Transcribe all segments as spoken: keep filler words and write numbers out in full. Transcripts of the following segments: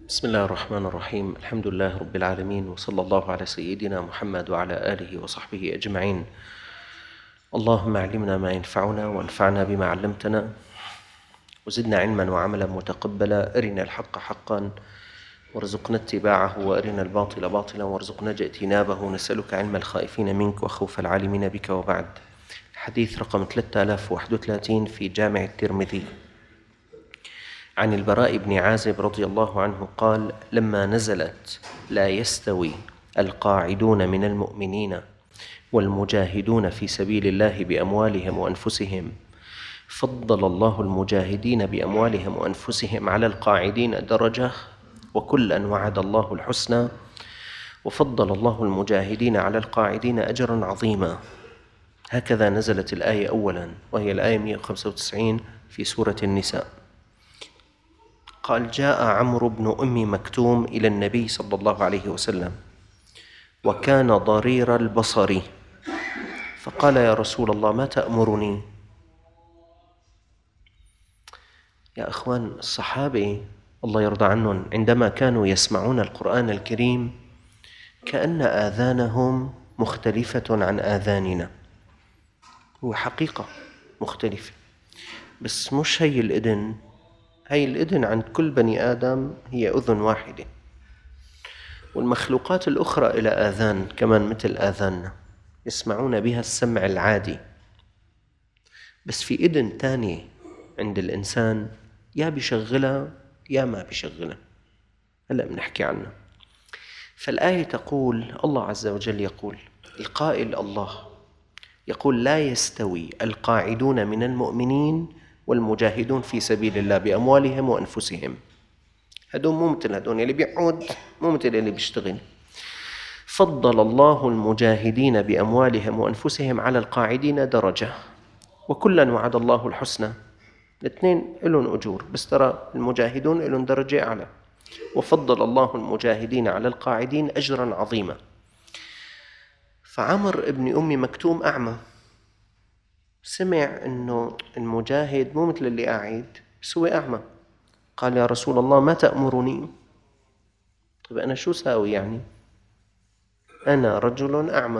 بسم الله الرحمن الرحيم. الحمد لله رب العالمين، وصلى الله على سيدنا محمد وعلى آله وصحبه أجمعين. اللهم علمنا ما ينفعنا وانفعنا بما علمتنا وزدنا علما وعملا متقبلا. أرنا الحق حقا وارزقنا اتباعه، وأرنا الباطل باطلا وارزقنا اجتنابه. نسألك علم الخائفين منك وخوف العالمين بك. وبعد. حديث رقم ثلاثة آلاف وواحد وثلاثين في جامع الترمذي عن البراء بن عازب رضي الله عنه قال: لما نزلت لا يستوي القاعدون من المؤمنين والمجاهدون في سبيل الله بأموالهم وأنفسهم، فضل الله المجاهدين بأموالهم وأنفسهم على القاعدين درجة، وكلا وعد الله الحسنى، وفضل الله المجاهدين على القاعدين أجرا عظيما. هكذا نزلت الآية أولا، وهي الآية مئة وخمسة وتسعين في سورة النساء. قال: جاء عمرو بن أم مكتوم إلى النبي صلى الله عليه وسلم، وكان ضرير البصر، فقال: يا رسول الله، ما تأمرني؟ يا أخوان، الصحابة الله يرضى عنهم عندما كانوا يسمعون القرآن الكريم كأن آذانهم مختلفة عن آذاننا. هو حقيقة مختلفة، بس مش هي الإذن. هي الإذن عند كل بني آدم هي أذن واحدة، والمخلوقات الأخرى إلى آذان كمان مثل آذاننا يسمعون بها السمع العادي، بس في إذن تانية عند الإنسان يا بيشغلها يا ما بيشغلها. هلأ بنحكي عنها. فالآية تقول، الله عز وجل يقول، القائل الله يقول: لا يستوي القاعدون من المؤمنين والمجاهدون في سبيل الله بأموالهم وأنفسهم. هدول مو مثل هدول اللي بيقعد، مو مثل اللي بيشتغل. فضل الله المجاهدين بأموالهم وأنفسهم على القاعدين درجة، وكلا وعد الله الحسنى. الاثنين لهم أجور، بس ترى المجاهدون لهم درجة أعلى. وفضل الله المجاهدين على القاعدين أجرا عظيما. فعمر ابن أم مكتوم أعمى، سمع أنه المجاهد مو مثل اللي قاعد، بس هو أعمى. قال: يا رسول الله، ما تأمرني؟ طيب أنا شو ساوي يعني؟ أنا رجل أعمى.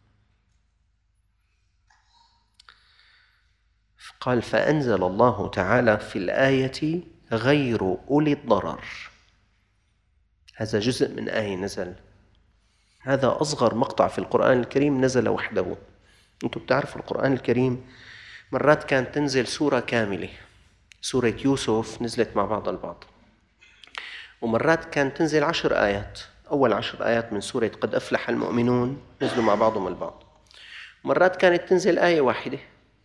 قال: فأنزل الله تعالى في الآية: غير أولي الضرر. هذا جزء من آية نزل. هذا أصغر مقطع في القرآن الكريم نزل وحده. أنتم بتعرفوا القرآن الكريم مرات كانت تنزل سورة كاملة، سورة يوسف نزلت مع بعض البعض، ومرات كانت تنزل عشر آيات. أول عشر آيات من سورة قد أفلح المؤمنون نزلوا مع بعضهم البعض. مرات كانت تنزل آية واحدة،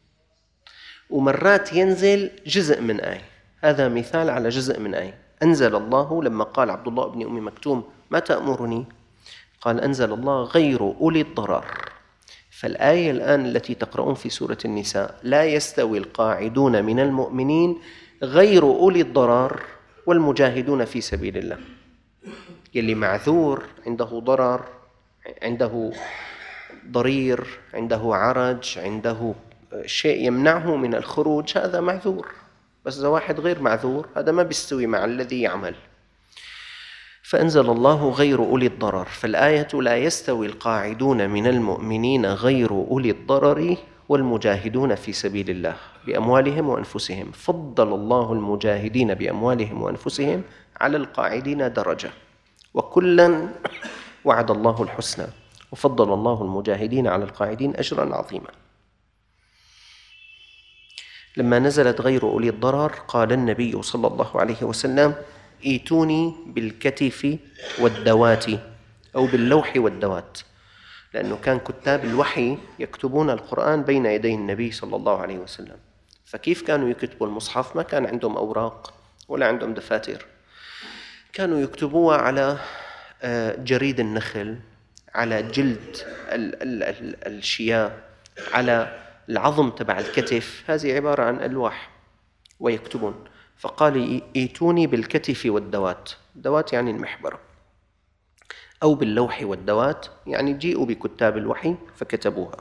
ومرات ينزل جزء من آية. هذا مثال على جزء من آية. أنزل الله لما قال عبد الله بن أم مكتوم: ما تأمرني؟ قال: أنزل الله: غير أولي الضرر. فالآية الآن التي تقرؤون في سورة النساء: لا يستوي القاعدون من المؤمنين غير أولي الضرر والمجاهدون في سبيل الله. يلي معذور، عنده ضرر، عنده ضرير، عنده عرج، عنده شيء يمنعه من الخروج، هذا معذور. بس إذا واحد غير معذور هذا ما بيستوي مع الذي يعمل. فأنزل الله: غير أولي الضرر. فالآية: لا يستوي القاعدون من المؤمنين غير أولي الضرر والمجاهدون في سبيل الله بأموالهم وأنفسهم، فضل الله المجاهدين بأموالهم وأنفسهم على القاعدين درجة، وكلا وعد الله الحسنى، وفضل الله المجاهدين على القاعدين أجرا عظيما. لما نزلت غير أولي الضرر قال النبي صلى الله عليه وسلم: ائتوني بالكتف والدوات، أو باللوح والدوات، لأنه كان كتاب الوحي يكتبون القرآن بين يدي النبي صلى الله عليه وسلم. فكيف كانوا يكتبوا المصحف؟ ما كان عندهم أوراق ولا عندهم دفاتر، كانوا يكتبوها على جريد النخل، على جلد الشياه، على العظم تبع الكتف. هذه عبارة عن ألواح ويكتبون. فقال: ائتوني بالكتف والدوات. الدوات يعني المحبرة، أو باللوح والدوات يعني جيئوا بكتاب الوحي فكتبوها.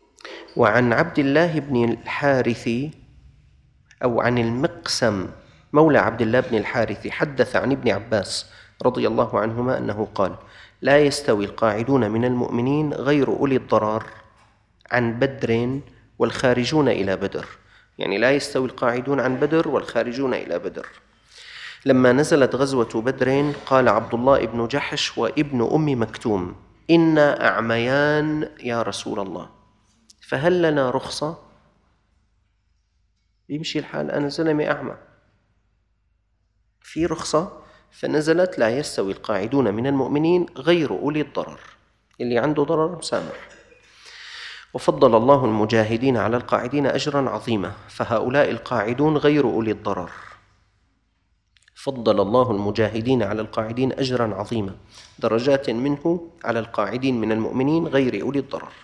وعن عبد الله بن الحارث أو عن المقسم مولى عبد الله بن الحارث حدث عن ابن عباس رضي الله عنهما أنه قال: لا يستوي القاعدون من المؤمنين غير أولي الضرار عن بدر والخارجون إلى بدر. يعني لا يستوي القاعدون عن بدر والخارجون إلى بدر. لما نزلت غزوة بدر قال عبد الله بن جحش وابن أم مكتوم: إنا أعميان يا رسول الله، فهل لنا رخصة؟ يمشي الحال، أنا زلمة أعمى، في رخصة؟ فنزلت: لا يستوي القاعدون من المؤمنين غير أولي الضرر، اللي عنده ضرر مسامح. وفضل الله المجاهدين على القاعدين أجرا عظيما، فهؤلاء القاعدون غير أولي الضرر. فضل الله المجاهدين على القاعدين أجرا عظيما، درجات منه على القاعدين من المؤمنين غير أولي الضرر.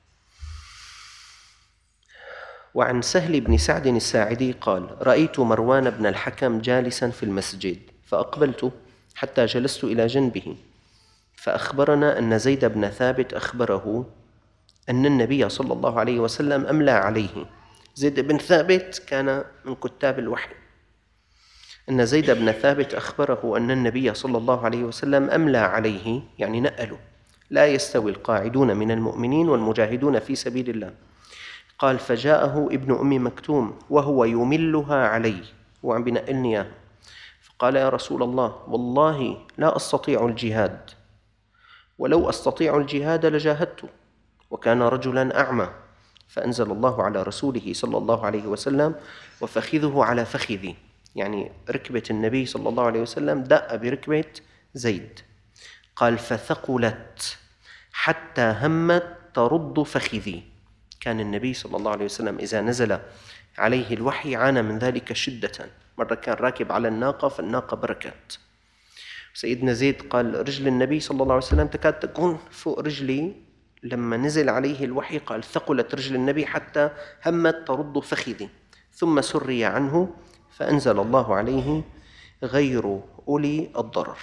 وعن سهل بن سعد الساعدي قال: رأيت مروان بن الحكم جالسا في المسجد، فأقبلت حتى جلست إلى جنبه، فأخبرنا أن زيد بن ثابت أخبره أن النبي صلى الله عليه وسلم أملى عليه. زيد بن ثابت كان من كتاب الوحي. أن زيد بن ثابت أخبره أن النبي صلى الله عليه وسلم أملى عليه، يعني نقله: لا يستوي القاعدون من المؤمنين والمجاهدون في سبيل الله. قال: فجاءه ابن أم مكتوم وهو يملها علي، وعم بنقلني إياه، فقال: يا رسول الله، والله لا أستطيع الجهاد، ولو أستطيع الجهاد لجاهدت. وكان رجلا أعمى، فأنزل الله على رسوله صلى الله عليه وسلم: وفخذه على فخذي، يعني ركبة النبي صلى الله عليه وسلم دق بركبة زيد. قال: فثقلت حتى همت ترد فخذي. كان النبي صلى الله عليه وسلم إذا نزل عليه الوحي عانى من ذلك شدة. مرة كان راكب على الناقة فالناقة بركت. سيدنا زيد قال: رجل النبي صلى الله عليه وسلم تكاد تكون فوق رجلي لما نزل عليه الوحي. قال: ثقلت رجل النبي حتى همت ترد فخذي، ثم سري عنه فأنزل الله عليه: غير أولي الضرر.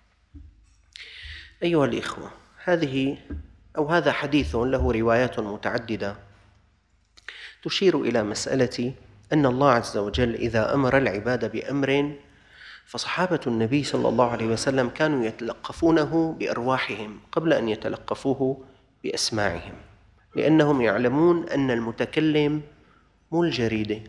أيها الإخوة، هذه أو هذا حديث له روايات متعددة تشير إلى مسألة أن الله عز وجل إذا أمر العباد بأمر، فصحابة النبي صلى الله عليه وسلم كانوا يتلقفونه بأرواحهم قبل أن يتلقفوه بأسماعهم، لأنهم يعلمون أن المتكلم مو الجريدة،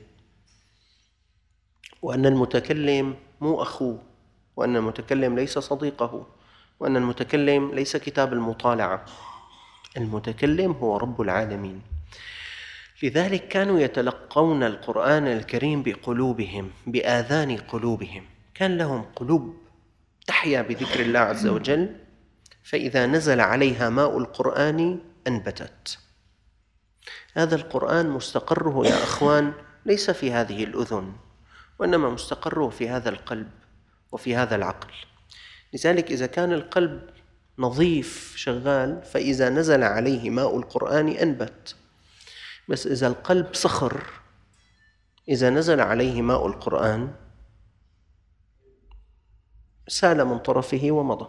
وأن المتكلم مو أخوه، وأن المتكلم ليس صديقه، وأن المتكلم ليس كتاب المطالعة. المتكلم هو رب العالمين. لذلك كانوا يتلقون القرآن الكريم بقلوبهم، بآذان قلوبهم. كان لهم قلوب تحيا بذكر الله عز وجل، فإذا نزل عليها ماء القرآن أنبتت. هذا القرآن مستقره يا أخوان ليس في هذه الأذن، وإنما مستقره في هذا القلب وفي هذا العقل. لذلك إذا كان القلب نظيف شغال، فإذا نزل عليه ماء القرآن أنبت. بس إذا القلب صخر، إذا نزل عليه ماء القرآن سال من طرفه ومضى.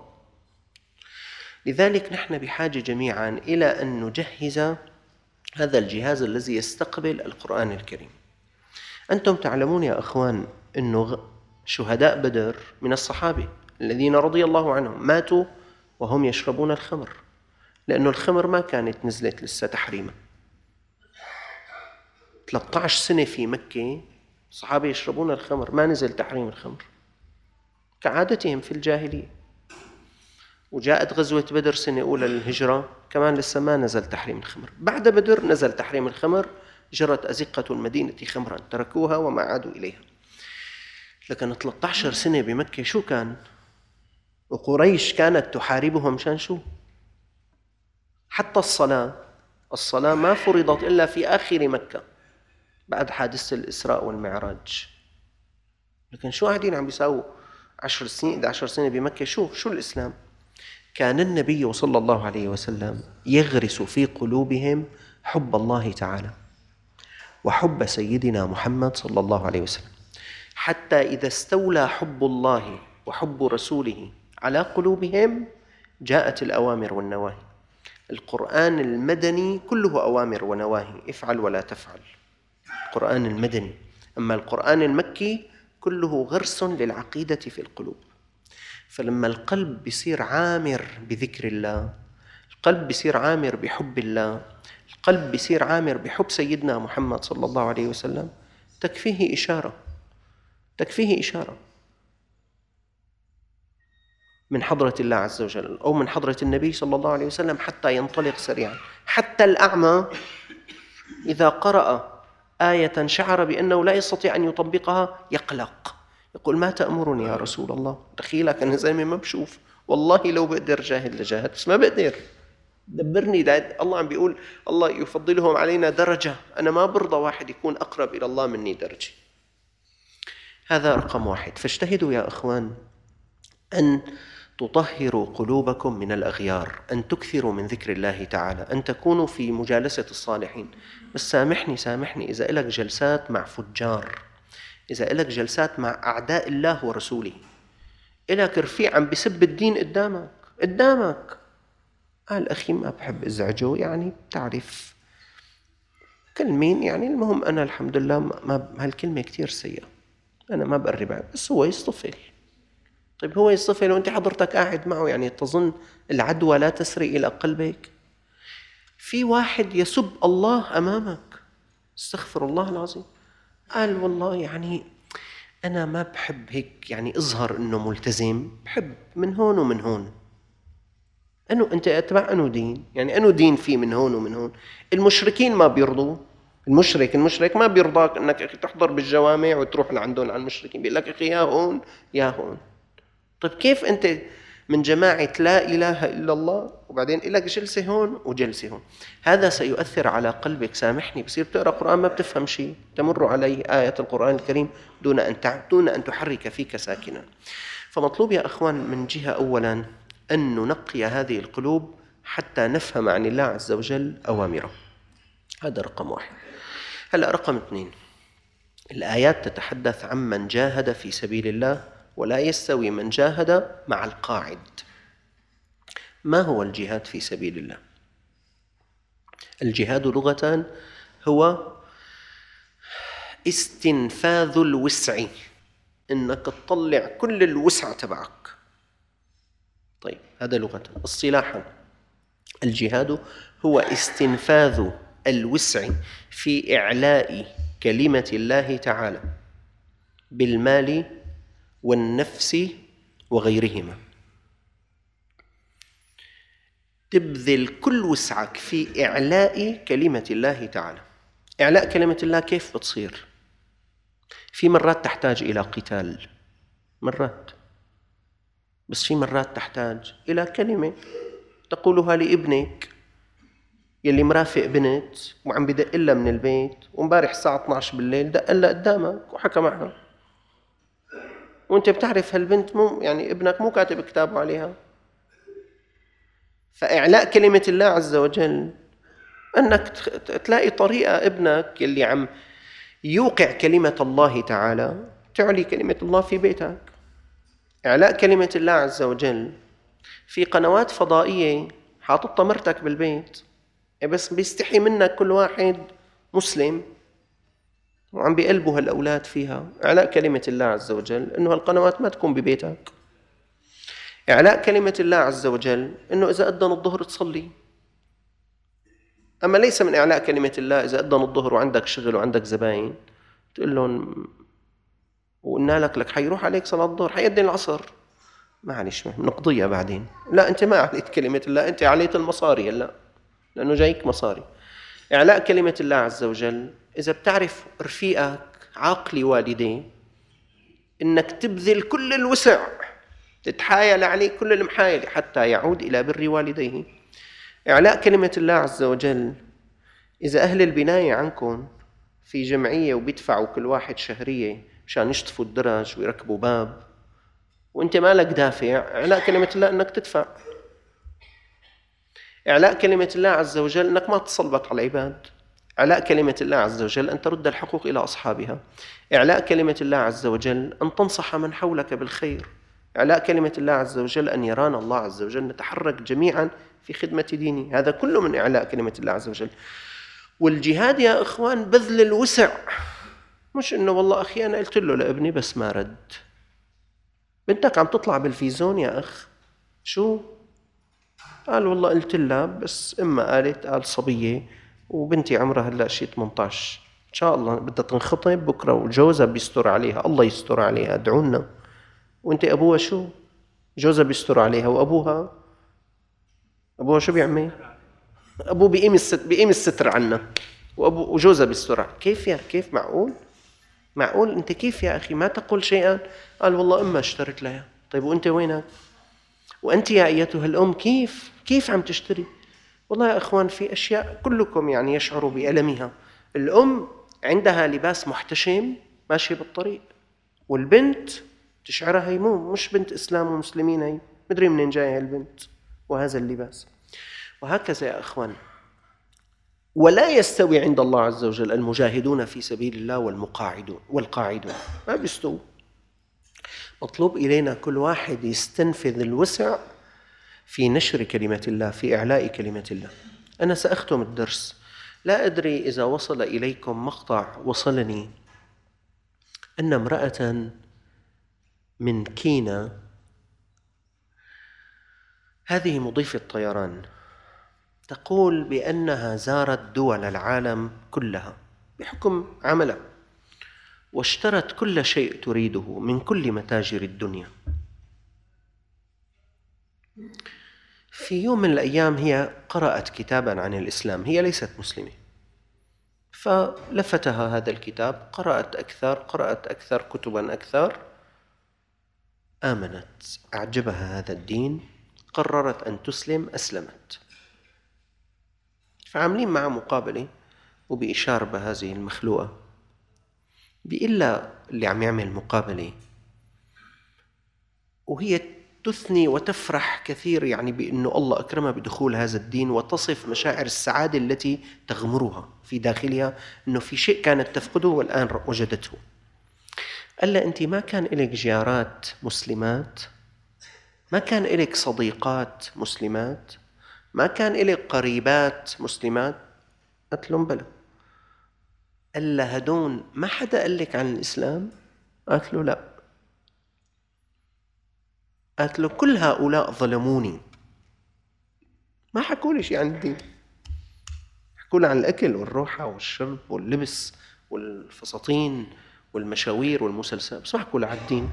لذلك نحن بحاجة جميعا إلى أن نجهز هذا الجهاز الذي يستقبل القرآن الكريم. أنتم تعلمون يا أخوان أن شهداء بدر من الصحابة الذين رضي الله عنهم ماتوا وهم يشربون الخمر، لأن الخمر ما كانت نزلت لسه تحريما. ثلاثة عشر سنة في مكة الصحابة يشربون الخمر، ما نزل تحريم الخمر كعادتهم في الجاهلية. وجاءت غزوة بدر سنة أولى للهجرة، كمان لسه ما نزل تحريم الخمر. بعد بدر نزل تحريم الخمر، جرت أزقة المدينة خمرا، تركوها وما عادوا إليها. لكن ثلاثة عشر سنة بمكة شو كان؟ وقريش كانت تحاربهم مشان شو؟ حتى الصلاة الصلاة ما فرضت إلا في آخر مكة بعد حادثة الإسراء والمعراج. لكن شو قاعدين عم بيساووا عشر سنين إحدى عشرة سنة بمكة؟ شو شو الإسلام؟ كان النبي صلى الله عليه وسلم يغرس في قلوبهم حب الله تعالى وحب سيدنا محمد صلى الله عليه وسلم، حتى إذا استولى حب الله وحب رسوله على قلوبهم جاءت الأوامر والنواهي. القرآن المدني كله أوامر ونواهي، افعل ولا تفعل، القرآن المدني. أما القرآن المكي كله غرس للعقيدة في القلوب. فلما القلب بيصير عامر بذكر الله، القلب بيصير عامر بحب الله، القلب بيصير عامر بحب سيدنا محمد صلى الله عليه وسلم، تكفيه إشارة تكفيه إشارة من حضرة الله عز وجل أو من حضرة النبي صلى الله عليه وسلم حتى ينطلق سريعا. حتى الأعمى إذا قرأ آية شعر بأنه لا يستطيع أن يطبقها يقلق، يقول ما تأمرني يا رسول الله؟ دخيلك أنا زلمة ما بشوف، والله لو بقدر جاهد لجاهد بس ما بقدر، دبرني. الله عم بيقول الله يفضلهم علينا درجة، أنا ما برضى واحد يكون أقرب إلى الله مني درجة. هذا رقم واحد. فاجتهدوا يا أخوان أن تطهروا قلوبكم من الأغيار، أن تكثروا من ذكر الله تعالى، أن تكونوا في مجالسة الصالحين. بس سامحني سامحني إذا إلك جلسات مع فجار، إذا إلك جلسات مع أعداء الله ورسوله، إلك رفيع عم بسب الدين قدامك قدامك قال أخي ما بحب إزعجه، يعني بتعرف كلمين، يعني المهم أنا الحمد لله ما هالكلمة كتير سيئة، أنا ما بقرب، بس هو يصطفل. طيب هو يصطفل وأنت حضرتك قاعد معه، يعني تظن العدوى لا تسري إلى قلبك؟ في واحد يسب الله أمامك، استغفر الله العظيم، قال والله يعني أنا ما بحب هيك يعني أظهر إنه ملتزم، بحب من هون ومن هون. أنو أنت أتبع أنو دين، يعني أنو دين فيه من هون ومن هون. المشركين ما بيرضوا، المشرك المشرك ما بيرضاك أنك أخي تحضر بالجوامع وتروح لعندهم على المشركين، بيقول لك أخي يا هون يا هون. طيب كيف أنت من جماعة لا إله إلا الله وبعدين إلك جلسة هون وجلسة هون؟ هذا سيؤثر على قلبك. سامحني، بصير بتقرأ قرآن ما بتفهم شيء، تمر عليه آية القرآن الكريم دون أن دون أن تحرك فيك ساكنا. فمطلوب يا أخوان من جهة أولا أن ننقي هذه القلوب حتى نفهم عن الله عز وجل أوامره. هذا رقم واحد. هلأ رقم اثنين، الآيات تتحدث عن من جاهد في سبيل الله، ولا يستوي من جاهد مع القاعد. ما هو الجهاد في سبيل الله؟ الجهاد لغة هو استنفاذ الوسع، إنك تطلع كل الوسع تبعك. طيب هذا لغة. اصطلاحا الجهاد هو استنفاذ الوسع في إعلاء كلمة الله تعالى بالمال والنفس وغيرهما. تبذل كل وسعك في إعلاء كلمة الله تعالى. إعلاء كلمة الله كيف بتصير؟ في مرات تحتاج إلى قتال، مرات، بس في مرات تحتاج إلى كلمة تقولها لابنك يلي مرافق بنت وعم بدق لها من البيت، ومبارح الساعة اثنعش عشر بالليل دق لها قدامك وحكى معها، وانت بتعرف هالبنت مو يعني ابنك مو كاتب كتابه عليها. فإعلاء كلمة الله عز وجل أنك تلاقي طريقة ابنك يلي عم يوقع كلمة الله تعالى تعلي كلمة الله في بيتك. إعلاء كلمة الله عز وجل في قنوات فضائية حاططها مرتك بالبيت، بس بيستحي منك كل واحد مسلم وعم بيقلبوا هالأولاد فيها. إعلاء كلمة الله عز وجل إنه هالقنوات ما تكون ببيتك. إعلاء كلمة الله عز وجل إنه إذا أذن الظهر تصلي. أما ليس من إعلاء كلمة الله إذا أذن الظهر وعندك شغل وعندك زباين تقول لهم وقلنا لك لك حيروح عليك صلاة الظهر حيأذن العصر، معلش نقضيها بعدين. لا، أنت ما عليت كلمة الله، أنت عليت المصاري هلا لأنه جايك مصاري. إعلاء كلمة الله عز وجل إذا بتعرف رفيقك عاقل والديه إنك تبذل كل الوسع، تتحايل عليه كل المحايل حتى يعود إلى بر والديه. إعلاء كلمة الله عز وجل إذا أهل البناية عنكم في جمعية وبيدفعوا كل واحد شهرية مشان يشطفوا الدرج ويركبوا باب وانت مالك دافع، إعلاء كلمة الله أنك تدفع. إعلاء كلمة الله عز وجل أنك ما تسلط على العباد. إعلاء كلمة الله عز وجل أن ترد الحقوق إلى أصحابها. إعلاء كلمة الله عز وجل أن تنصح من حولك بالخير. إعلاء كلمة الله عز وجل أن يرانا الله عز وجل نتحرك جميعا في خدمة دينه. هذا كله من إعلاء كلمة الله عز وجل. والجهاد يا إخوان بذل الوسع مش إنه والله أخي أنا قلت له لابني بس ما رد. بنتك عم تطلع بالفيزون يا أخ، شو؟ قال والله قلت لها بس إما قالت قال صبية وبنتي عمرها هلا شي ثمانية عشر، إن شاء الله بدها تنخطب بكرة وجوزها بيستر عليها، الله يستر عليها ادعونا. وانت أبوها شو؟ جوزها بيستر عليها وأبوها أبوها شو بيعمل؟ أبوه بيقيم الستر بيقيم الستر عنا وأبو وجوزها بيستر عليها. كيف يا كيف معقول؟ معقول أنت كيف يا أخي ما تقول شيئا؟ قال والله أما اشترت لها. طيب وأنت وينك؟ وأنت يا أيتها الأم كيف كيف عم تشتري؟ والله يا أخوان في أشياء كلكم يعني يشعروا بألمها. الأم عندها لباس محتشم ماشي بالطريق، والبنت تشعرها هي مو مش بنت إسلام ومسلمين، هي مدري منين جاية البنت وهذا اللباس. وهكذا يا أخوان. ولا يستوي عند الله عز وجل المجاهدون في سبيل الله والمقاعدون والقاعدون، ما بيستووا. مطلوب إلينا كل واحد يستنفذ الوسع في نشر كلمة الله، في إعلاء كلمة الله. أنا سأختم الدرس، لا أدري إذا وصل إليكم مقطع وصلني أن امرأة من كينا، هذه مضيفة طيران، تقول بأنها زارت دول العالم كلها بحكم عملها، واشترت كل شيء تريده من كل متاجر الدنيا. في يوم من الأيام هي قرأت كتاباً عن الإسلام، هي ليست مسلمة، فلفتها هذا الكتاب، قرأت أكثر قرأت أكثر كتباً أكثر، آمنت، أعجبها هذا الدين، قررت أن تسلم، أسلمت. فعاملين معها مقابلة وبإشارة بهذه المخلوقة بإلا اللي عم يعمل مقابلة، وهي تثني وتفرح كثير يعني بأنه الله أكرمها بدخول هذا الدين، وتصف مشاعر السعادة التي تغمرها في داخلها، أنه في شيء كانت تفقده والآن وجدته. قال لها أنت ما كان إليك جارات مسلمات؟ ما كان إليك صديقات مسلمات؟ ما كان إليك قريبات مسلمات؟ قالت لهم بلى. قال لها هدون ما حدا قال لك عن الإسلام؟ قالت له لا. قالت له كل هؤلاء ظلموني، ما حكوا لي شيء عن الدين، حكوا لي عن الأكل والروحة والشرب واللبس والفساتين والمشاوير والمسلسلات، بس ما حكوا لي عن الدين.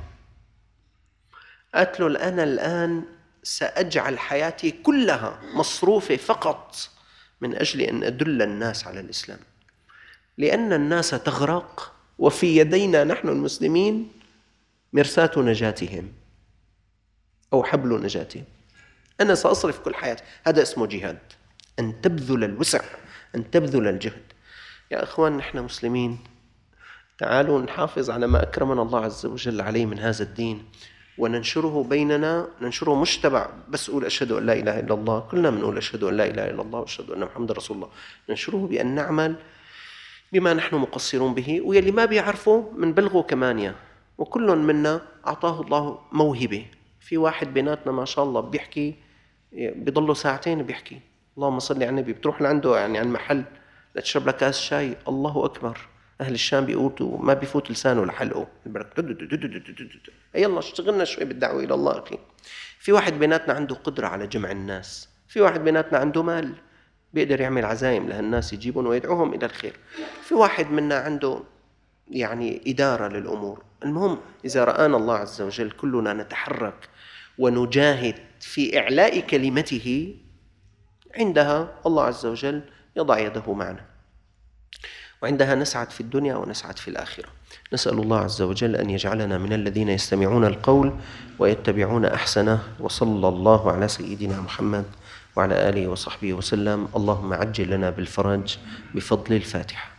قالت له أنا الآن سأجعل حياتي كلها مصروفة فقط من أجل أن أدل الناس على الإسلام، لأن الناس تغرق وفي يدينا نحن المسلمين مرساة نجاتهم أو حبل نجاتهم. أنا سأصرف كل حياتي. هذا اسمه جهاد، أن تبذل الوسع، أن تبذل الجهد. يا أخوان نحن مسلمين، تعالوا نحافظ على ما أكرمنا الله عز وجل عليه من هذا الدين، وننشره بيننا، ننشره مش تبع بس أقول أشهد أن لا إله إلا الله، كلنا بنقول أشهد أن لا إله إلا الله وأشهد أن محمد رسول الله. ننشره بأن نعمل بما نحن مقصرون به، ويلي ما بيعرفوا منبلغوا كمانيا، وكل منا أعطاه الله موهبة. في واحد بيناتنا ما شاء الله بيحكي بيضله ساعتين بيحكي، اللهم صل على النبي، بتروح لعنده يعني عن محل لتشرب لك كاس شاي، الله أكبر. أهل الشام بيقولوا ما بيفوت لسانه لحلقه، يلا اشتغلنا شوي بالدعوة إلى الله أخي. في واحد بيناتنا عنده قدرة على جمع الناس، في واحد بيناتنا عنده مال بيقدر يعمل عزايم لهالناس يجيبهم ويدعوهم إلى الخير، في واحد منا عنده يعني إدارة للأمور. المهم إذا رآنا الله عز وجل كلنا نتحرك ونجاهد في إعلاء كلمته، عندها الله عز وجل يضع يده معنا، وعندها نسعد في الدنيا ونسعد في الآخرة. نسأل الله عز وجل أن يجعلنا من الذين يستمعون القول ويتبعون أحسنه. وصلى الله على سيدنا محمد وعلى آله وصحبه وسلم. اللهم عجل لنا بالفرج بفضل الفاتحة.